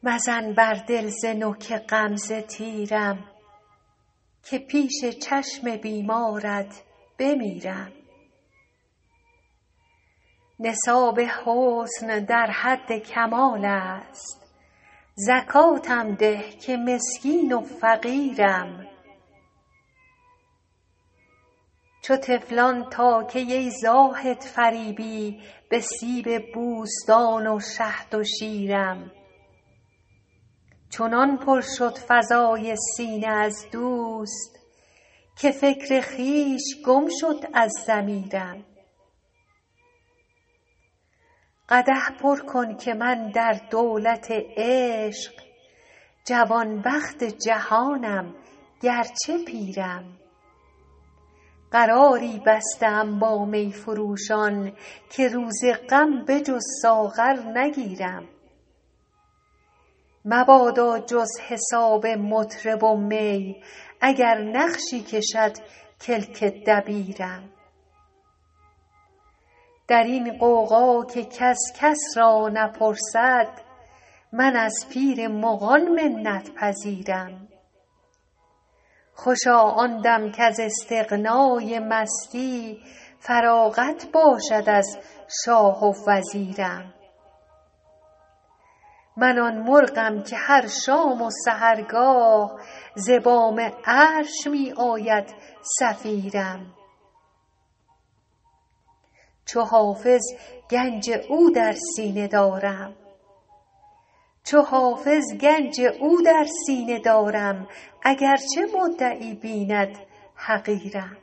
مزن بر دل ز نوک غمزه تیرم، که پیش چشم بیمارت بمیرم. نصاب حسن در حد کمال است، زکاتم ده که مسکین و فقیرم. چو طفلان تا کی ای زاهد فریبی، به سیب بوستان و شهد و شیرم. چنان پر شد فضای سینه از دوست، که فکر خویش گم شد از ضمیرم. قدح پر کن که من در دولت عشق، جوانبخت جهانم گرچه پیرم. قراری بسته ام با می فروشان، که روز غم به جز ساغر نگیرم. مبادا جز حساب مطرب و می، اگر نقشی کشد کلک دبیرم. در این غوغا که کس کس را نپرسد، من از پیر مغان منت پذیرم. خوشا آن دم کز استغنای مستی، فراغت باشد از شاه و وزیرم. من آن مرغم که هر شام و سحرگاه، ز بام عرش می آید صفیرم. چو حافظ گنج او در سینه دارم، اگرچه مدعی بیند حقیرم.